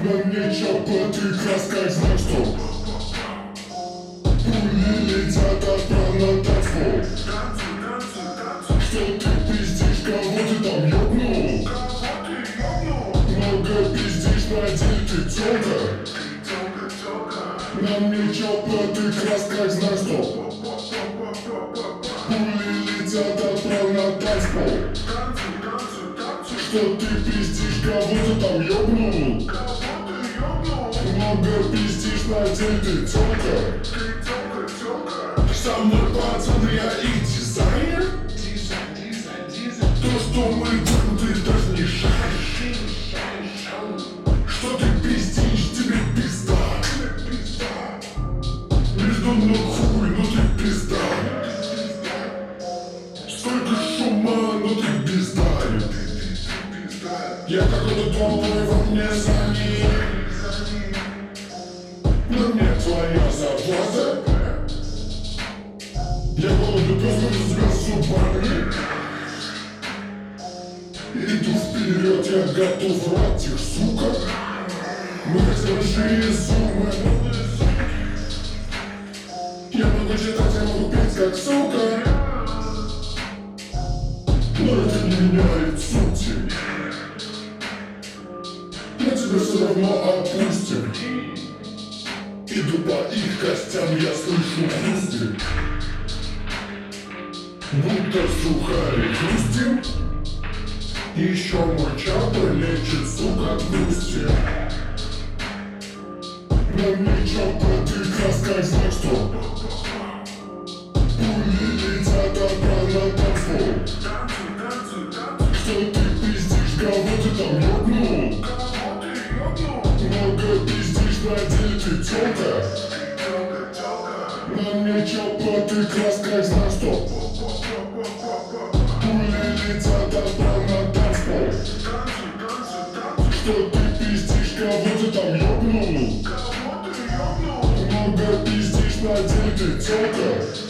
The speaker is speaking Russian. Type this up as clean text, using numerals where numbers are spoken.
мне чопа, ты краска, знак, что пули летят обратно танцпол. Что ты пиздишь, кого ты там ёбнул? Много пиздишь, на деле ты тёлка. На мне чопа, ты краска, знак, что пули летят обратно танцпол. Что ты пиздишь, кого ты там ёбнул? Много пиздишь, на деле ты тёлка. Со мной, пацан, я и дизайнер. То, что мы делаем, ты даже не шаришь. Что ты пиздишь, тебе пизда. Бездумно хуй, но ты пизда. Столько шума, но ты пизда. Я какой-то твой во мне сами. На мне твоя зарплата. Я голодный пес, но тебя зубами. Иду вперед, я готов рвать их, сука. Мы хотим большие суммы. Я могу читать, я могу петь, как сука. Но это не меняет сути. Мы тебя все равно отпустим. Иду по их костям, я слышу хрусти. Будто сухари хрустим. Еще мой чапа лечит, сука, грусти. На мне чапа, ты краска, знак, что пули летят обратно танцпол. Что ты пиздишь, кого ты там ёбнул? Много пиздишь, на деле ты тёлка. На мне чапа, ты краска, знак, что пули летят обратно танцпол. Что ты пиздишь, кого ты там ёбнул? Много пиздишь, на деле ты тёлка.